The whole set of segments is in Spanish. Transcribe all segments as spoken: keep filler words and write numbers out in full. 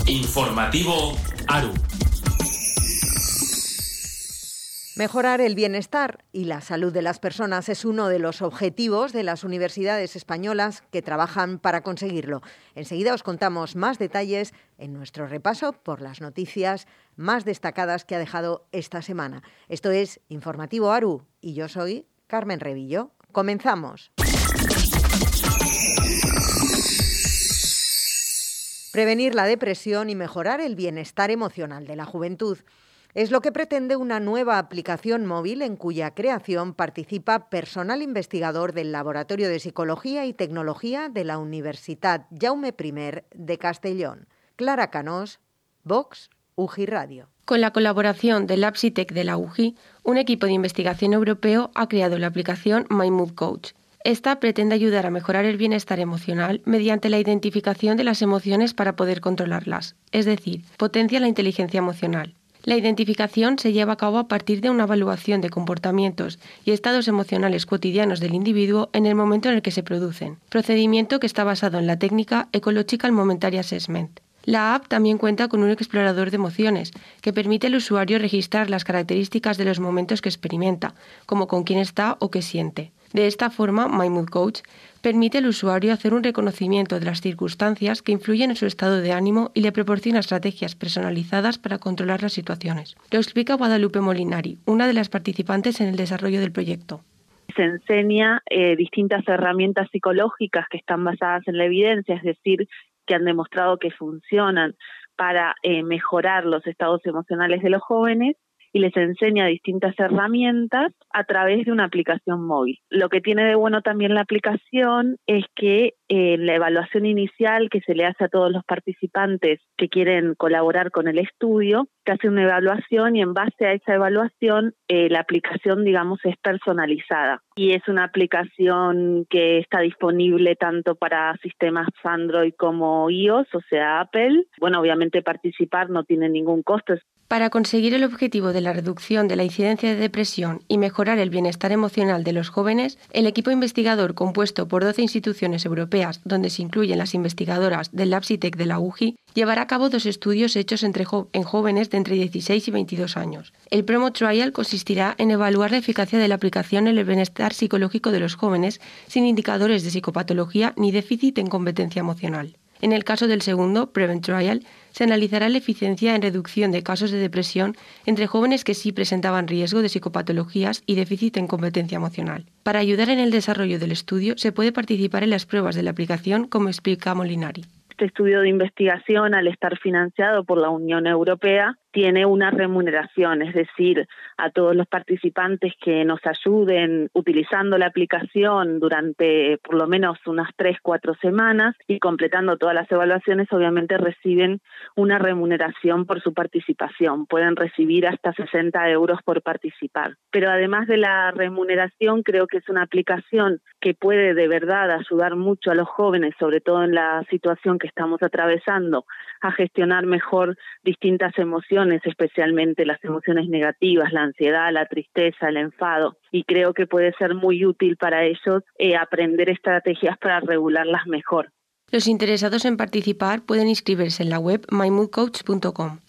Informativo ARU. Mejorar el bienestar y la salud de las personas es uno de los objetivos de las universidades españolas que trabajan para conseguirlo. Enseguida os contamos más detalles en nuestro repaso por las noticias más destacadas que ha dejado esta semana. Esto es Informativo ARU y yo soy Carmen Revillo. Comenzamos. Prevenir la depresión y mejorar el bienestar emocional de la juventud es lo que pretende una nueva aplicación móvil en cuya creación participa personal investigador del Laboratorio de Psicología y Tecnología de la Universitat Jaume I de Castellón. Clara Canós, Vox, U G I Radio. Con la colaboración del LabPsyTech de la U G I, un equipo de investigación europeo ha creado la aplicación My Mood Coach. Esta pretende ayudar a mejorar el bienestar emocional mediante la identificación de las emociones para poder controlarlas, es decir, potencia la inteligencia emocional. La identificación se lleva a cabo a partir de una evaluación de comportamientos y estados emocionales cotidianos del individuo en el momento en el que se producen, procedimiento que está basado en la técnica Ecological Momentary Assessment. La app también cuenta con un explorador de emociones que permite al usuario registrar las características de los momentos que experimenta, como con quién está o qué siente. De esta forma, My Mood Coach permite al usuario hacer un reconocimiento de las circunstancias que influyen en su estado de ánimo y le proporciona estrategias personalizadas para controlar las situaciones. Lo explica Guadalupe Molinari, una de las participantes en el desarrollo del proyecto. Se enseña eh, distintas herramientas psicológicas que están basadas en la evidencia, es decir, que han demostrado que funcionan para eh, mejorar los estados emocionales de los jóvenes, y les enseña distintas herramientas a través de una aplicación móvil. Lo que tiene de bueno también la aplicación es que en la evaluación inicial que se le hace a todos los participantes que quieren colaborar con el estudio, se hace una evaluación y en base a esa evaluación eh, la aplicación, digamos, es personalizada. Y es una aplicación que está disponible tanto para sistemas Android como iOS, o sea, Apple. Bueno, obviamente participar no tiene ningún costo. Para conseguir el objetivo de la reducción de la incidencia de depresión y mejorar el bienestar emocional de los jóvenes, el equipo investigador compuesto por doce instituciones europeas, donde se incluyen las investigadoras del LabPsyTech de la U G I, llevará a cabo dos estudios hechos entre jo- en jóvenes de entre dieciséis y veintidós años. El Promo Trial consistirá en evaluar la eficacia de la aplicación en el bienestar psicológico de los jóvenes sin indicadores de psicopatología ni déficit en competencia emocional. En el caso del segundo, Prevent Trial, se analizará la eficiencia en reducción de casos de depresión entre jóvenes que sí presentaban riesgo de psicopatologías y déficit en competencia emocional. Para ayudar en el desarrollo del estudio, se puede participar en las pruebas de la aplicación, como explica Molinari. Este estudio de investigación, al estar financiado por la Unión Europea, tiene una remuneración, es decir, a todos los participantes que nos ayuden utilizando la aplicación durante por lo menos unas tres, cuatro semanas y completando todas las evaluaciones, obviamente reciben una remuneración por su participación. Pueden recibir hasta sesenta euros por participar. Pero además de la remuneración, creo que es una aplicación que puede de verdad ayudar mucho a los jóvenes, sobre todo en la situación que estamos atravesando, a gestionar mejor distintas emociones, especialmente las emociones negativas, la ansiedad, la tristeza, el enfado, y creo que puede ser muy útil para ellos eh, aprender estrategias para regularlas mejor. Los interesados en participar pueden inscribirse en la web my mood coach punto com.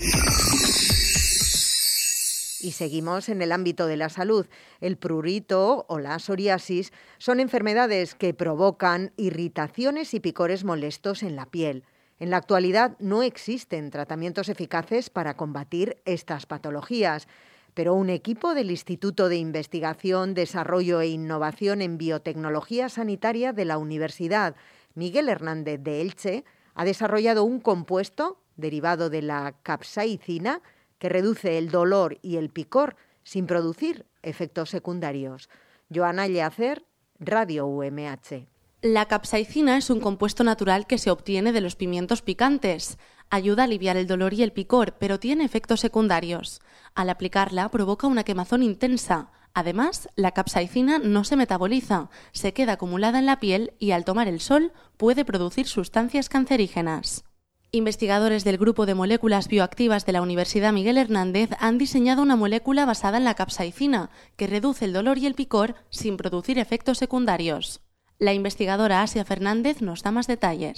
Y seguimos en el ámbito de la salud. El prurito o la psoriasis son enfermedades que provocan irritaciones y picores molestos en la piel. En la actualidad no existen tratamientos eficaces para combatir estas patologías, pero un equipo del Instituto de Investigación, Desarrollo e Innovación en Biotecnología Sanitaria de la Universidad Miguel Hernández de Elche ha desarrollado un compuesto derivado de la capsaicina que reduce el dolor y el picor sin producir efectos secundarios. Joana Lleacer, Radio U M H. La capsaicina es un compuesto natural que se obtiene de los pimientos picantes. Ayuda a aliviar el dolor y el picor, pero tiene efectos secundarios. Al aplicarla provoca una quemazón intensa. Además, la capsaicina no se metaboliza, se queda acumulada en la piel y al tomar el sol puede producir sustancias cancerígenas. Investigadores del Grupo de Moléculas Bioactivas de la Universidad Miguel Hernández han diseñado una molécula basada en la capsaicina que reduce el dolor y el picor sin producir efectos secundarios. La investigadora Asia Fernández nos da más detalles.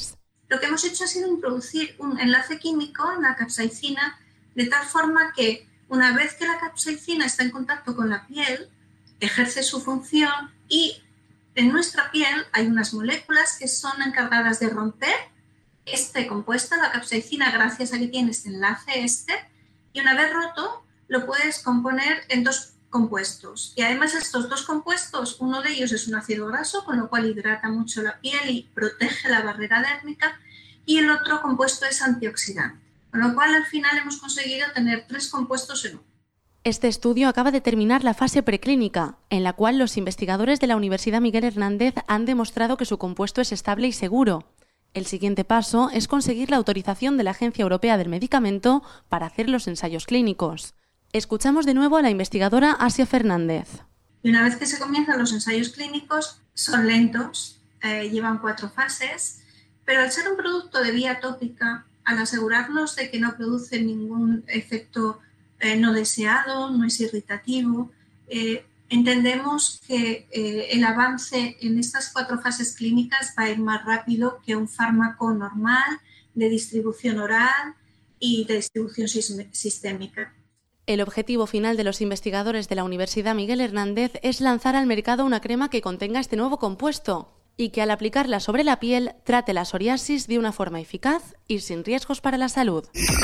lo que hemos hecho ha sido introducir un enlace químico en la capsaicina de tal forma que una vez que la capsaicina está en contacto con la piel, ejerce su función y en nuestra piel hay unas moléculas que son encargadas de romper este compuesto, la capsaicina, gracias a que tiene este enlace este, y una vez roto lo puedes componer en dos compuestos. Y además estos dos compuestos, uno de ellos es un ácido graso, con lo cual hidrata mucho la piel y protege la barrera dérmica, y el otro compuesto es antioxidante. Con lo cual al final hemos conseguido tener tres compuestos en uno. Este estudio acaba de terminar la fase preclínica, en la cual los investigadores de la Universidad Miguel Hernández han demostrado que su compuesto es estable y seguro. El siguiente paso es conseguir la autorización de la Agencia Europea del Medicamento para hacer los ensayos clínicos. Escuchamos de nuevo a la investigadora Asia Fernández. Y una vez que se comienzan los ensayos clínicos, son lentos, eh, llevan cuatro fases, pero al ser un producto de vía tópica, al asegurarnos de que no produce ningún efecto eh, no deseado, no es irritativo, eh, entendemos que eh, el avance en estas cuatro fases clínicas va a ir más rápido que un fármaco normal de distribución oral y de distribución sistémica. El objetivo final de los investigadores de la Universidad Miguel Hernández es lanzar al mercado una crema que contenga este nuevo compuesto y que al aplicarla sobre la piel trate la psoriasis de una forma eficaz y sin riesgos para la salud.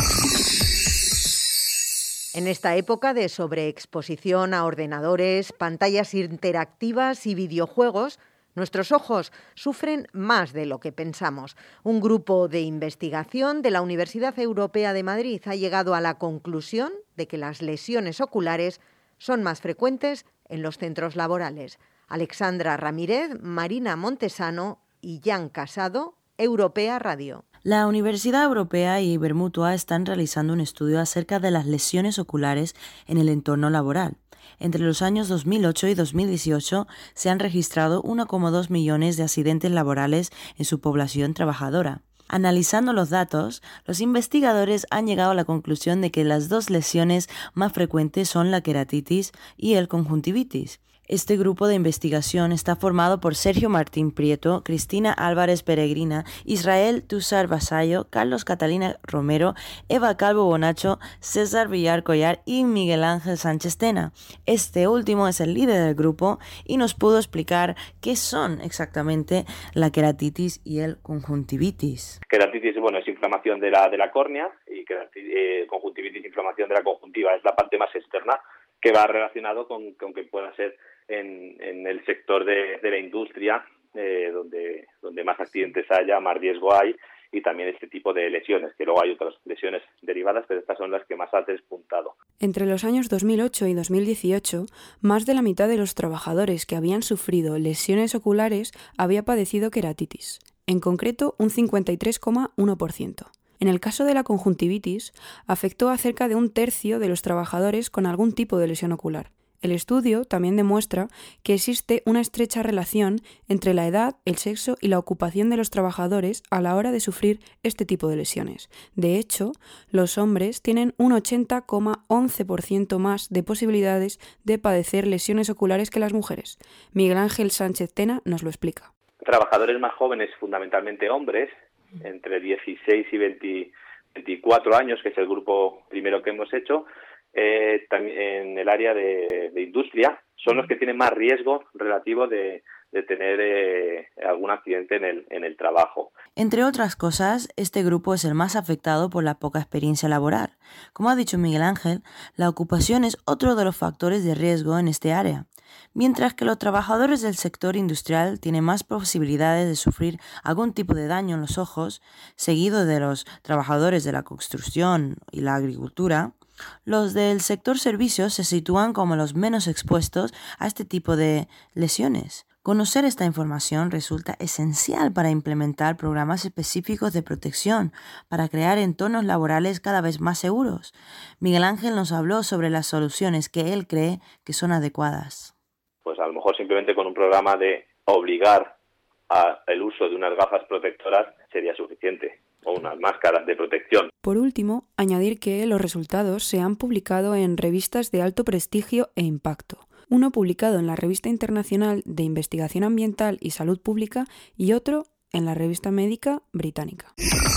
En esta época de sobreexposición a ordenadores, pantallas interactivas y videojuegos, nuestros ojos sufren más de lo que pensamos. Un grupo de investigación de la Universidad Europea de Madrid ha llegado a la conclusión de que las lesiones oculares son más frecuentes en los centros laborales. Alexandra Ramírez, Marina Montesano y Jan Casado, Europea Radio. La Universidad Europea y Ibermutua están realizando un estudio acerca de las lesiones oculares en el entorno laboral. Entre los años dos mil ocho y dos mil dieciocho se han registrado uno coma dos millones de accidentes laborales en su población trabajadora. Analizando los datos, los investigadores han llegado a la conclusión de que las dos lesiones más frecuentes son la queratitis y el conjuntivitis. Este grupo de investigación está formado por Sergio Martín Prieto, Cristina Álvarez Peregrina, Israel Tussar Vasallo, Carlos Catalina Romero, Eva Calvo Bonacho, César Villar Collar y Miguel Ángel Sánchez Tena. Este último es el líder del grupo y nos pudo explicar qué son exactamente la queratitis y el conjuntivitis. Queratitis, bueno, es inflamación de la, de la córnea y queratitis, eh, conjuntivitis, inflamación de la conjuntiva, es la parte más externa que va relacionado con, con que pueda ser En, en el sector de, de la industria, eh, donde, donde más accidentes haya, más riesgo hay, y también este tipo de lesiones, que luego hay otras lesiones derivadas, pero estas son las que más has despuntado. Entre los años dos mil ocho y dos mil dieciocho, más de la mitad de los trabajadores que habían sufrido lesiones oculares había padecido queratitis, en concreto un cincuenta y tres coma uno por ciento. En el caso de la conjuntivitis, afectó a cerca de un tercio de los trabajadores con algún tipo de lesión ocular. El estudio también demuestra que existe una estrecha relación entre la edad, el sexo y la ocupación de los trabajadores a la hora de sufrir este tipo de lesiones. De hecho, los hombres tienen un ochenta coma once por ciento más de posibilidades de padecer lesiones oculares que las mujeres. Miguel Ángel Sánchez Tena nos lo explica. Trabajadores más jóvenes, fundamentalmente hombres, entre dieciséis y veinte, veinticuatro años, que es el grupo primero que hemos hecho, Eh, también en el área de, de industria, son los que tienen más riesgo relativo de, de tener eh, algún accidente en el, en el trabajo. Entre otras cosas, este grupo es el más afectado por la poca experiencia laboral. Como ha dicho Miguel Ángel, la ocupación es otro de los factores de riesgo en este área, mientras que los trabajadores del sector industrial tienen más posibilidades de sufrir algún tipo de daño en los ojos, seguido de los trabajadores de la construcción y la agricultura. Los del sector servicios se sitúan como los menos expuestos a este tipo de lesiones. Conocer esta información resulta esencial para implementar programas específicos de protección, para crear entornos laborales cada vez más seguros. Miguel Ángel nos habló sobre las soluciones que él cree que son adecuadas. Pues a lo mejor simplemente con un programa de obligar al uso de unas gafas protectoras sería suficiente, o unas máscaras de protección. Por último, añadir que los resultados se han publicado en revistas de alto prestigio e impacto. Uno publicado en la Revista Internacional de Investigación Ambiental y Salud Pública y otro en la revista médica británica.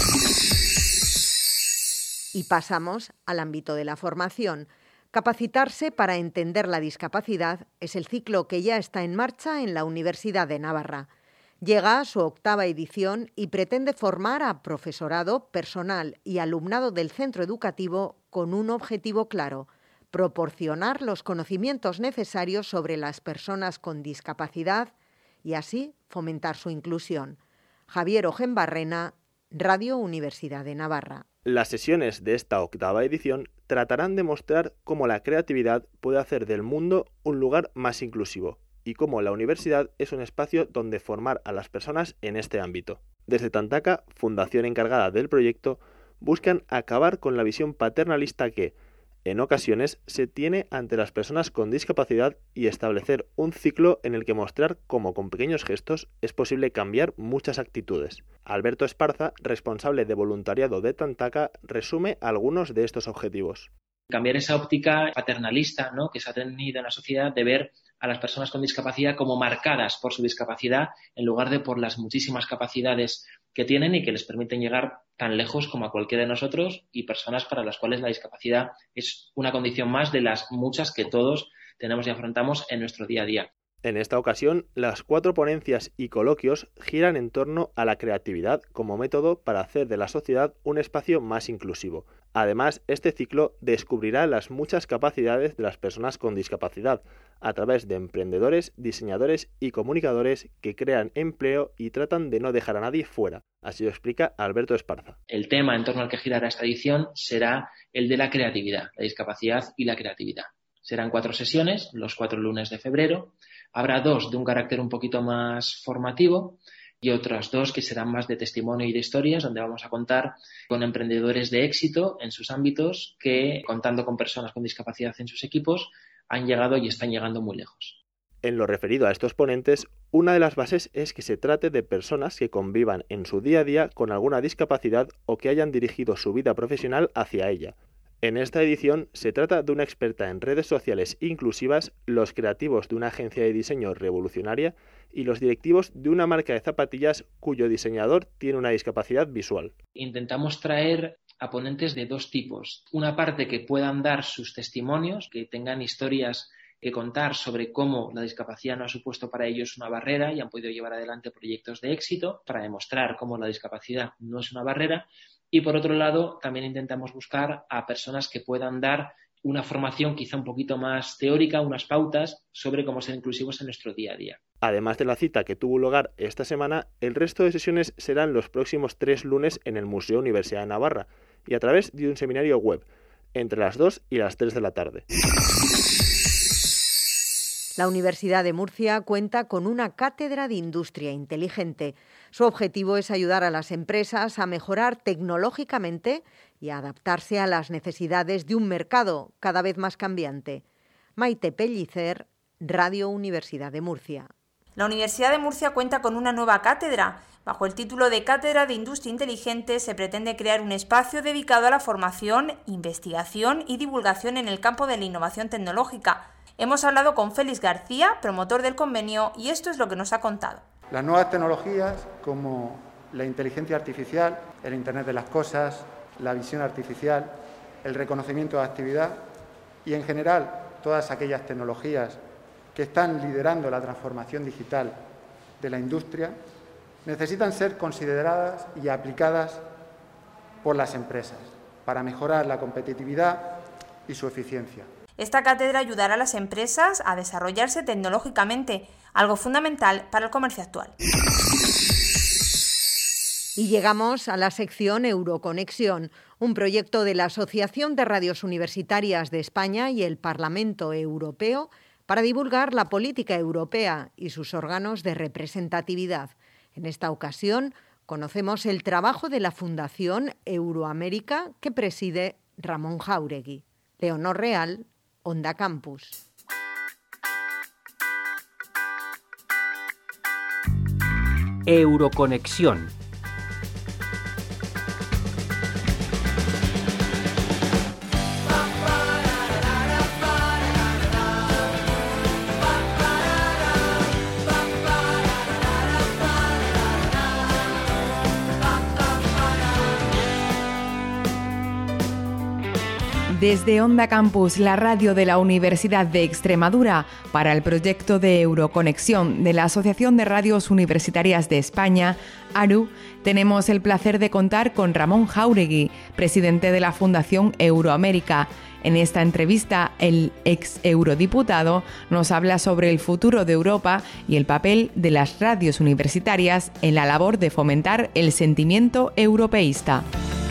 Y pasamos al ámbito de la formación. Capacitarse para entender la discapacidad es el ciclo que ya está en marcha en la Universidad de Navarra. Llega a su octava edición y pretende formar a profesorado, personal y alumnado del centro educativo con un objetivo claro: proporcionar los conocimientos necesarios sobre las personas con discapacidad y así fomentar su inclusión. Javier Ojenbarrena, Radio Universidad de Navarra. Las sesiones de esta octava edición tratarán de mostrar cómo la creatividad puede hacer del mundo un lugar más inclusivo y cómo la universidad es un espacio donde formar a las personas en este ámbito. Desde Tantaka, fundación encargada del proyecto, buscan acabar con la visión paternalista que, en ocasiones, se tiene ante las personas con discapacidad y establecer un ciclo en el que mostrar cómo con pequeños gestos es posible cambiar muchas actitudes. Alberto Esparza, responsable de voluntariado de Tantaka, resume algunos de estos objetivos. Cambiar esa óptica paternalista, ¿no?, que se ha tenido en la sociedad de ver a las personas con discapacidad como marcadas por su discapacidad en lugar de por las muchísimas capacidades que tienen y que les permiten llegar tan lejos como a cualquiera de nosotros, y personas para las cuales la discapacidad es una condición más de las muchas que todos tenemos y afrontamos en nuestro día a día. En esta ocasión, las cuatro ponencias y coloquios giran en torno a la creatividad como método para hacer de la sociedad un espacio más inclusivo. Además, este ciclo descubrirá las muchas capacidades de las personas con discapacidad a través de emprendedores, diseñadores y comunicadores que crean empleo y tratan de no dejar a nadie fuera. Así lo explica Alberto Esparza. El tema en torno al que girará esta edición será el de la creatividad, la discapacidad y la creatividad. Serán cuatro sesiones, los cuatro lunes de febrero. Habrá dos de un carácter un poquito más formativo y otras dos que serán más de testimonio y de historias, donde vamos a contar con emprendedores de éxito en sus ámbitos que, contando con personas con discapacidad en sus equipos, han llegado y están llegando muy lejos. En lo referido a estos ponentes, una de las bases es que se trate de personas que convivan en su día a día con alguna discapacidad o que hayan dirigido su vida profesional hacia ella. En esta edición se trata de una experta en redes sociales inclusivas, los creativos de una agencia de diseño revolucionaria y los directivos de una marca de zapatillas cuyo diseñador tiene una discapacidad visual. Intentamos traer a ponentes de dos tipos. Una parte que puedan dar sus testimonios, que tengan historias que contar sobre cómo la discapacidad no ha supuesto para ellos una barrera y han podido llevar adelante proyectos de éxito para demostrar cómo la discapacidad no es una barrera. Y por otro lado, también intentamos buscar a personas que puedan dar una formación quizá un poquito más teórica, unas pautas sobre cómo ser inclusivos en nuestro día a día. Además de la cita que tuvo lugar esta semana, el resto de sesiones serán los próximos tres lunes en el Museo Universidad de Navarra y a través de un seminario web, entre las dos y las tres de la tarde. La Universidad de Murcia cuenta con una cátedra de industria inteligente. Su objetivo es ayudar a las empresas a mejorar tecnológicamente y a adaptarse a las necesidades de un mercado cada vez más cambiante. Maite Pellicer, Radio Universidad de Murcia. La Universidad de Murcia cuenta con una nueva cátedra. Bajo el título de Cátedra de Industria Inteligente se pretende crear un espacio dedicado a la formación, investigación y divulgación en el campo de la innovación tecnológica. Hemos hablado con Félix García, promotor del convenio, y esto es lo que nos ha contado. Las nuevas tecnologías como la inteligencia artificial, el Internet de las cosas, la visión artificial, el reconocimiento de actividad y, en general, todas aquellas tecnologías que están liderando la transformación digital de la industria, necesitan ser consideradas y aplicadas por las empresas para mejorar la competitividad y su eficiencia. Esta cátedra ayudará a las empresas a desarrollarse tecnológicamente, algo fundamental para el comercio actual. Y llegamos a la sección Euroconexión, un proyecto de la Asociación de Radios Universitarias de España y el Parlamento Europeo para divulgar la política europea y sus órganos de representatividad. En esta ocasión conocemos el trabajo de la Fundación Euroamérica que preside Ramón Jáuregui. Leonor Real, Onda Campus. Euroconexión. Desde Onda Campus, la radio de la Universidad de Extremadura, para el proyecto de Euroconexión de la Asociación de Radios Universitarias de España, ARU, tenemos el placer de contar con Ramón Jáuregui, presidente de la Fundación Euroamérica. En esta entrevista, el ex eurodiputado nos habla sobre el futuro de Europa y el papel de las radios universitarias en la labor de fomentar el sentimiento europeísta.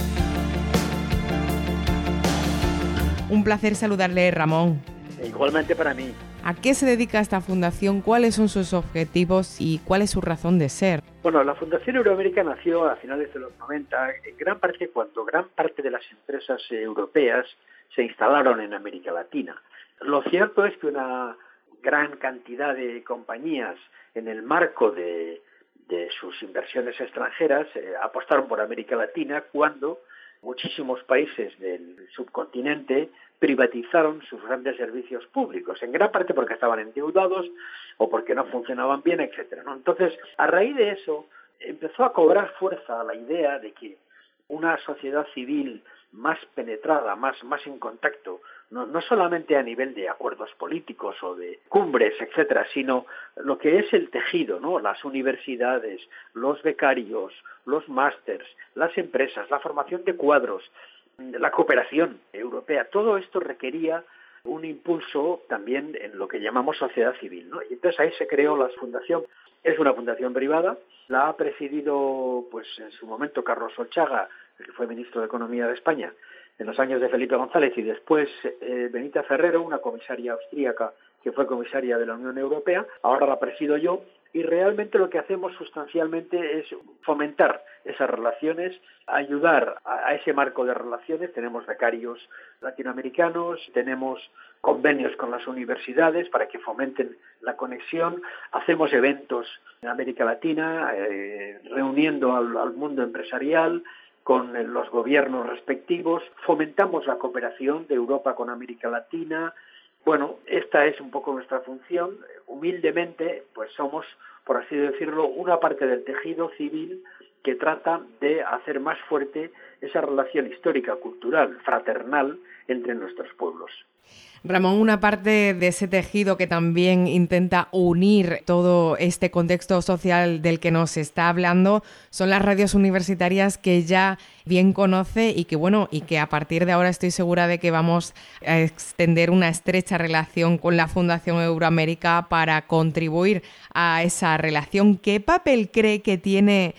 Un placer saludarle, Ramón. Igualmente para mí. ¿A qué se dedica esta fundación? ¿Cuáles son sus objetivos y cuál es su razón de ser? Bueno, la Fundación Euroamérica nació a finales de los noventa, en gran parte cuando gran parte de las empresas europeas se instalaron en América Latina. Lo cierto es que una gran cantidad de compañías, en el marco de, de sus inversiones extranjeras, eh, apostaron por América Latina cuando muchísimos países del subcontinente privatizaron sus grandes servicios públicos, en gran parte porque estaban endeudados o porque no funcionaban bien, etcétera, ¿no? Entonces, a raíz de eso, empezó a cobrar fuerza la idea de que una sociedad civil más penetrada, más, más en contacto, no, no solamente a nivel de acuerdos políticos o de cumbres, etcétera, sino lo que es el tejido, ¿no? Las universidades, los becarios, los másters, las empresas, la formación de cuadros, la cooperación europea, todo esto requería un impulso también en lo que llamamos sociedad civil, ¿no? Y entonces ahí se creó la fundación. Es una fundación privada, la ha presidido pues en su momento Carlos Solchaga, el que fue ministro de Economía de España en los años de Felipe González, y después eh, Benita Ferrero, una comisaria austríaca que fue comisaria de la Unión Europea. Ahora la presido yo, y realmente lo que hacemos sustancialmente es fomentar esas relaciones, ayudar a, a ese marco de relaciones. Tenemos becarios latinoamericanos, tenemos convenios con las universidades para que fomenten la conexión, hacemos eventos en América Latina, eh, reuniendo al, al mundo empresarial con los gobiernos respectivos, fomentamos la cooperación de Europa con América Latina. Bueno, esta es un poco nuestra función. Humildemente, pues somos, por así decirlo, una parte del tejido civil que trata de hacer más fuerte esa relación histórica, cultural, fraternal entre nuestros pueblos. Ramón, una parte de ese tejido que también intenta unir todo este contexto social del que nos está hablando son las radios universitarias que ya bien conoce y que, bueno, y que a partir de ahora estoy segura de que vamos a extender una estrecha relación con la Fundación Euroamérica para contribuir a esa relación. ¿Qué papel cree que tiene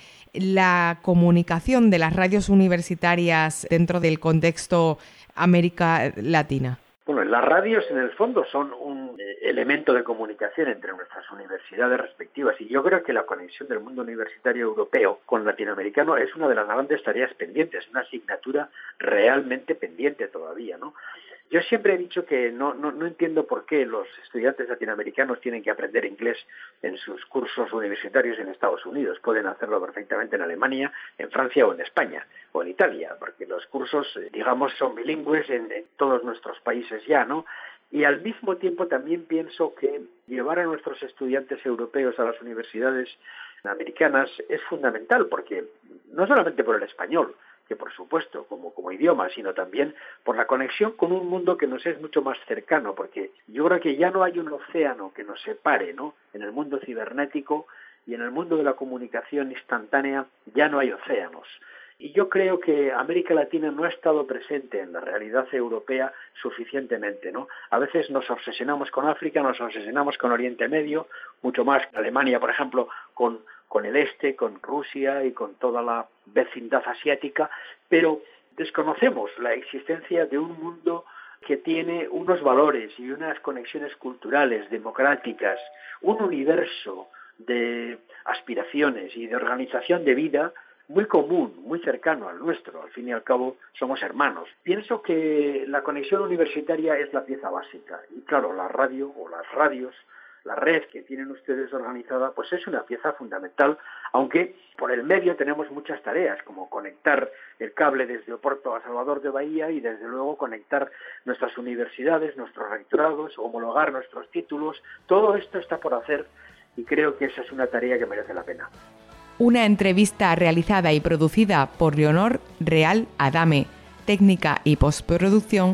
la comunicación de las radios universitarias dentro del contexto América Latina? Bueno, las radios en el fondo son un elemento de comunicación entre nuestras universidades respectivas, y yo creo que la conexión del mundo universitario europeo con latinoamericano es una de las grandes tareas pendientes, una asignatura realmente pendiente todavía, ¿no? Yo siempre he dicho que no, no, no entiendo por qué los estudiantes latinoamericanos tienen que aprender inglés en sus cursos universitarios en Estados Unidos. Pueden hacerlo perfectamente en Alemania, en Francia o en España o en Italia, porque los cursos, digamos, son bilingües en, en todos nuestros países ya, ¿no? Y al mismo tiempo también pienso que llevar a nuestros estudiantes europeos a las universidades americanas es fundamental, porque no solamente por el español, que por supuesto como, como idioma, sino también por la conexión con un mundo que nos es mucho más cercano, porque yo creo que ya no hay un océano que nos separe, ¿no? En el mundo cibernético y en el mundo de la comunicación instantánea ya no hay océanos. Y yo creo que América Latina no ha estado presente en la realidad europea suficientemente, ¿no? A veces nos obsesionamos con África, nos obsesionamos con Oriente Medio, mucho más Alemania, por ejemplo, con con el este, con Rusia y con toda la vecindad asiática, pero desconocemos la existencia de un mundo que tiene unos valores y unas conexiones culturales, democráticas, un universo de aspiraciones y de organización de vida muy común, muy cercano al nuestro. Al fin y al cabo somos hermanos. Pienso que la conexión universitaria es la pieza básica, y claro, la radio o las radios, la red que tienen ustedes organizada, pues es una pieza fundamental, aunque por el medio tenemos muchas tareas, como conectar el cable desde Oporto a Salvador de Bahía y desde luego conectar nuestras universidades, nuestros rectorados, homologar nuestros títulos. Todo esto está por hacer y creo que esa es una tarea que merece la pena. Una entrevista realizada y producida por Leonor Real Adame, técnica y postproducción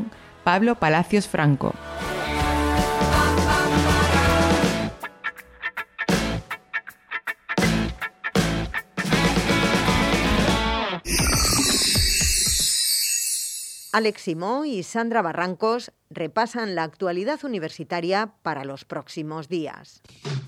Pablo Palacios Franco. Alex Simó y Sandra Barrancos repasan la actualidad universitaria para los próximos días.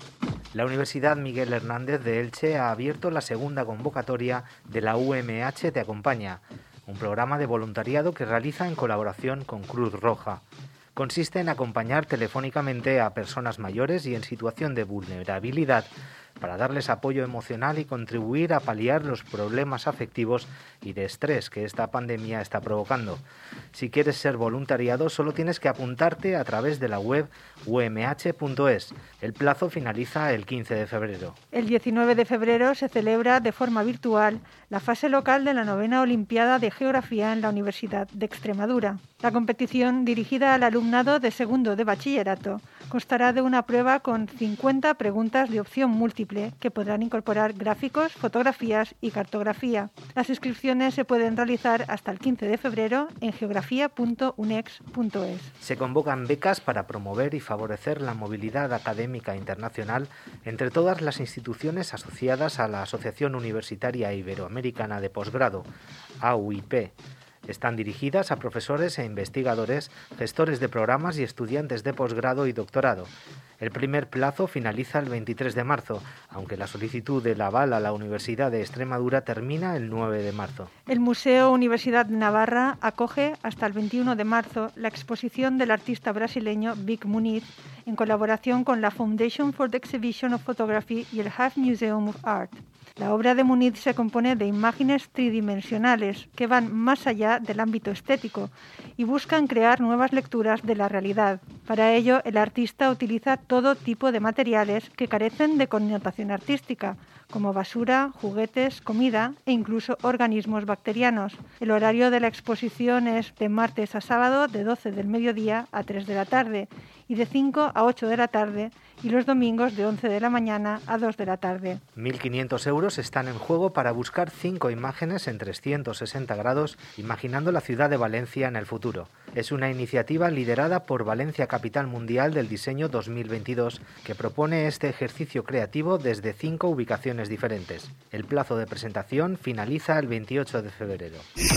La Universidad Miguel Hernández de Elche ha abierto la segunda convocatoria de la U M H Te Acompaña, un programa de voluntariado que realiza en colaboración con Cruz Roja. Consiste en acompañar telefónicamente a personas mayores y en situación de vulnerabilidad para darles apoyo emocional y contribuir a paliar los problemas afectivos y de estrés que esta pandemia está provocando. Si quieres ser voluntariado, solo tienes que apuntarte a través de la web u m h punto es. El plazo finaliza el quince de febrero. El diecinueve de febrero se celebra de forma virtual la fase local de la novena Olimpiada de Geografía en la Universidad de Extremadura. La competición, dirigida al alumnado de segundo de bachillerato, constará de una prueba con cincuenta preguntas de opción múltiple que podrán incorporar gráficos, fotografías y cartografía. Las inscripciones se pueden realizar hasta el quince de febrero en geografía punto unex punto es. Se convocan becas para promover y favorecer la movilidad académica internacional entre todas las instituciones asociadas a la Asociación Universitaria Iberoamericana de Posgrado, A U I P. Están dirigidas a profesores e investigadores, gestores de programas y estudiantes de posgrado y doctorado. El primer plazo finaliza el veintitrés de marzo, aunque la solicitud del aval a la Universidad de Extremadura termina el nueve de marzo. El Museo Universidad de Navarra acoge hasta el veintiuno de marzo la exposición del artista brasileño Vic Muniz en colaboración con la Foundation for the Exhibition of Photography y el Half Museum of Art. La obra de Muniz se compone de imágenes tridimensionales que van más allá del ámbito estético y buscan crear nuevas lecturas de la realidad. Para ello, el artista utiliza todo tipo de materiales que carecen de connotación artística, como basura, juguetes, comida e incluso organismos bacterianos. El horario de la exposición es de martes a sábado de doce del mediodía a tres de la tarde y de cinco a ocho de la tarde y los domingos de once de la mañana a dos de la tarde. mil quinientos euros están en juego para buscar cinco imágenes en trescientos sesenta grados imaginando la ciudad de Valencia en el futuro. Es una iniciativa liderada por Valencia Capital Mundial del Diseño dos mil veintidós que propone este ejercicio creativo desde cinco ubicaciones diferentes. El plazo de presentación finaliza el veintiocho de febrero.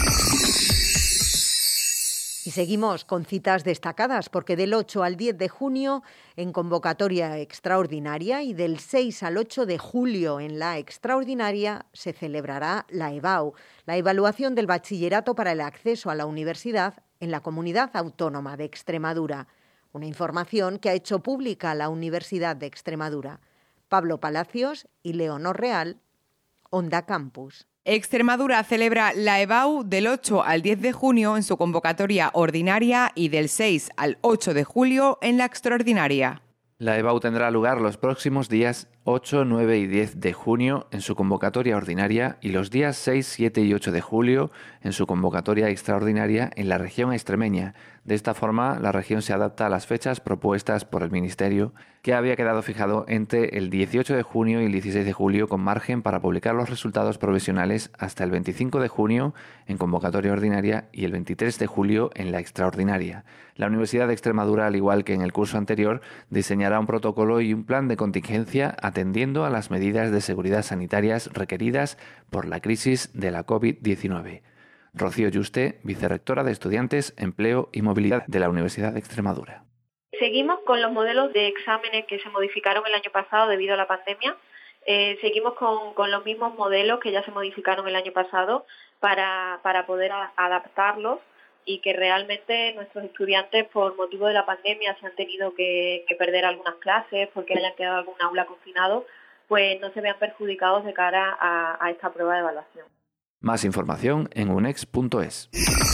Y seguimos con citas destacadas porque del ocho al diez de junio en convocatoria extraordinaria y del seis al ocho de julio en la extraordinaria se celebrará la EBAU, la evaluación del bachillerato para el acceso a la universidad en la Comunidad Autónoma de Extremadura. Una información que ha hecho pública la Universidad de Extremadura. Pablo Palacios y Leonor Real, Onda Campus. Extremadura celebra la EBAU del ocho al diez de junio en su convocatoria ordinaria y del seis al ocho de julio en la extraordinaria. La EBAU tendrá lugar los próximos días ocho, nueve y diez de junio en su convocatoria ordinaria y los días seis, siete y ocho de julio en su convocatoria extraordinaria en la región extremeña. De esta forma, la región se adapta a las fechas propuestas por el Ministerio, que había quedado fijado entre el dieciocho de junio y el dieciséis de julio, con margen para publicar los resultados provisionales hasta el veinticinco de junio en convocatoria ordinaria y el veintitrés de julio en la extraordinaria. La Universidad de Extremadura, al igual que en el curso anterior, diseñará un protocolo y un plan de contingencia atendiendo a las medidas de seguridad sanitarias requeridas por la crisis de la covid diecinueve. Rocío Yuste, vicerrectora de Estudiantes, Empleo y Movilidad de la Universidad de Extremadura. Seguimos con los modelos de exámenes que se modificaron el año pasado debido a la pandemia. Eh, seguimos con, con los mismos modelos que ya se modificaron el año pasado para, para poder a, adaptarlos y que realmente nuestros estudiantes, por motivo de la pandemia, se han tenido que, que perder algunas clases porque hayan quedado algún aula confinado, pues no se vean perjudicados de cara a, a esta prueba de evaluación. Más información en unex punto es.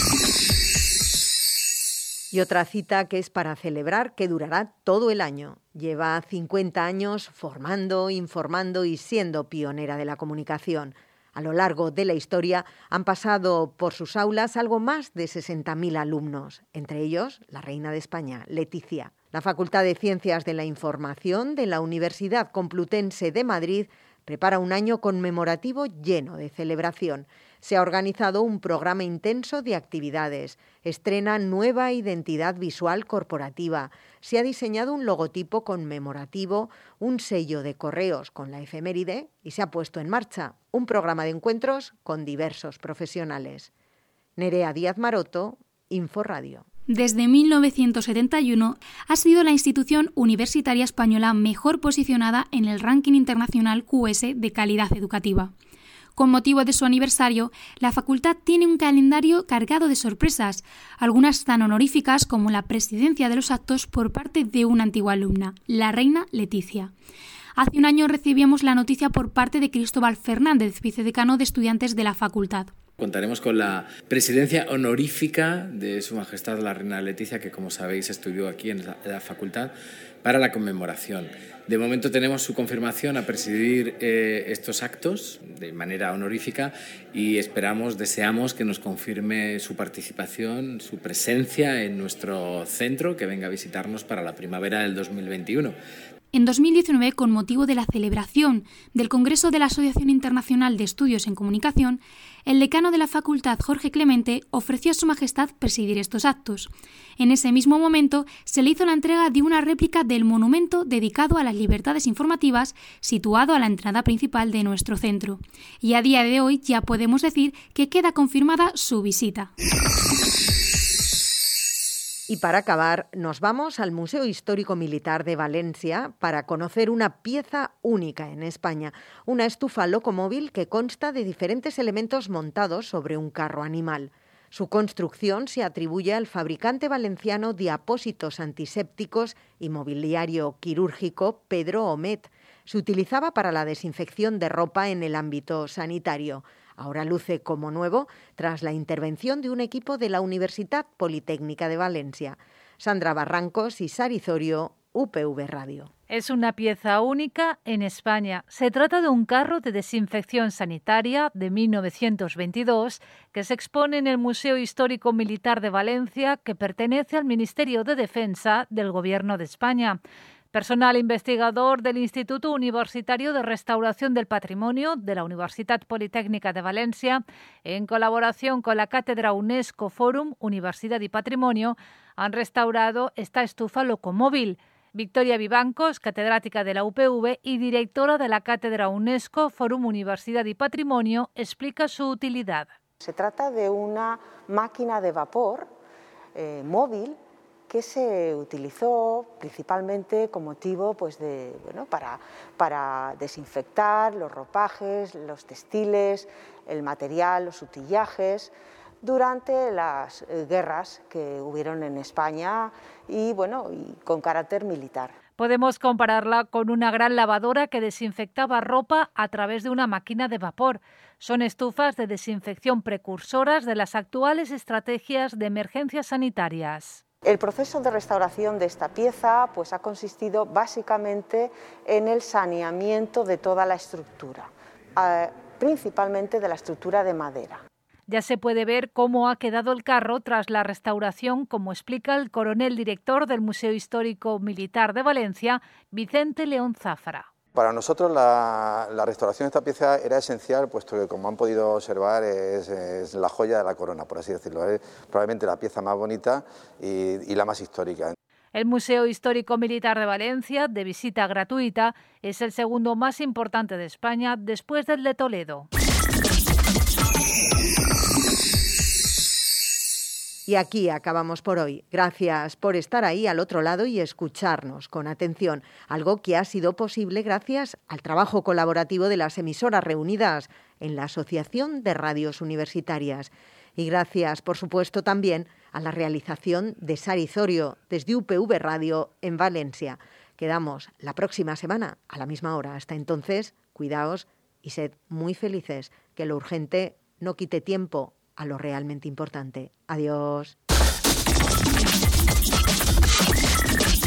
Y otra cita que es para celebrar, que durará todo el año. Lleva cincuenta años formando, informando y siendo pionera de la comunicación. A lo largo de la historia han pasado por sus aulas algo más de sesenta mil alumnos, entre ellos la reina de España, Leticia. La Facultad de Ciencias de la Información de la Universidad Complutense de Madrid prepara un año conmemorativo lleno de celebración. Se ha organizado un programa intenso de actividades, estrena nueva identidad visual corporativa, se ha diseñado un logotipo conmemorativo, un sello de correos con la efeméride y se ha puesto en marcha un programa de encuentros con diversos profesionales. Nerea Díaz Maroto, Inforradio. Desde mil novecientos setenta y uno ha sido la institución universitaria española mejor posicionada en el ranking internacional Q S de calidad educativa. Con motivo de su aniversario, la facultad tiene un calendario cargado de sorpresas, algunas tan honoríficas como la presidencia de los actos por parte de una antigua alumna, la reina Leticia. Hace un año recibíamos la noticia por parte de Cristóbal Fernández, vicedecano de estudiantes de la facultad. Contaremos con la presidencia honorífica de Su Majestad la Reina Leticia, que como sabéis estudió aquí en la, en la facultad, para la conmemoración. De momento tenemos su confirmación a presidir eh, estos actos de manera honorífica y esperamos, deseamos que nos confirme su participación, su presencia en nuestro centro, que venga a visitarnos para la primavera del dos mil veintiuno. En dos mil diecinueve, con motivo de la celebración del Congreso de la Asociación Internacional de Estudios en Comunicación, el decano de la facultad, Jorge Clemente, ofreció a Su Majestad presidir estos actos. En ese mismo momento se le hizo la entrega de una réplica del monumento dedicado a las libertades informativas situado a la entrada principal de nuestro centro. Y a día de hoy ya podemos decir que queda confirmada su visita. Y para acabar, nos vamos al Museo Histórico Militar de Valencia para conocer una pieza única en España, una estufa locomóvil que consta de diferentes elementos montados sobre un carro animal. Su construcción se atribuye al fabricante valenciano de apósitos antisépticos y mobiliario quirúrgico Pedro Omet. Se utilizaba para la desinfección de ropa en el ámbito sanitario. Ahora luce como nuevo tras la intervención de un equipo de la Universidad Politécnica de Valencia. Sandra Barrancos y Sari Zorio, U P V Radio. Es una pieza única en España. Se trata de un carro de desinfección sanitaria de mil novecientos veintidós que se expone en el Museo Histórico Militar de Valencia, que pertenece al Ministerio de Defensa del Gobierno de España. Personal investigador del Instituto Universitario de Restauración del Patrimonio de la Universidad Politécnica de Valencia, en colaboración con la Cátedra UNESCO Forum Universidad y Patrimonio, han restaurado esta estufa locomóvil. Victoria Vivancos, catedrática de la U P V y directora de la Cátedra UNESCO Forum Universidad y Patrimonio, explica su utilidad. Se trata de una máquina de vapor eh, móvil que se utilizó principalmente con motivo pues de, bueno, para, para desinfectar los ropajes, los textiles, el material, los utillajes, durante las guerras que hubieron en España y, bueno, y con carácter militar. Podemos compararla con una gran lavadora que desinfectaba ropa a través de una máquina de vapor. Son estufas de desinfección precursoras de las actuales estrategias de emergencias sanitarias. El proceso de restauración de esta pieza pues, ha consistido básicamente en el saneamiento de toda la estructura, eh, principalmente de la estructura de madera. Ya se puede ver cómo ha quedado el carro tras la restauración, como explica el coronel director del Museo Histórico Militar de Valencia, Vicente León Zafra. Para nosotros la, la restauración de esta pieza era esencial, puesto que, como han podido observar, es, es la joya de la corona, por así decirlo. Es probablemente la pieza más bonita y, y la más histórica. El Museo Histórico Militar de Valencia, de visita gratuita, es el segundo más importante de España después del de Toledo. Y aquí acabamos por hoy. Gracias por estar ahí al otro lado y escucharnos con atención, algo que ha sido posible gracias al trabajo colaborativo de las emisoras reunidas en la Asociación de Radios Universitarias. Y gracias, por supuesto, también a la realización de Sari Zorio desde U P V Radio en Valencia. Quedamos la próxima semana a la misma hora. Hasta entonces, cuidaos y sed muy felices. Que lo urgente no quite tiempo a lo realmente importante. Adiós.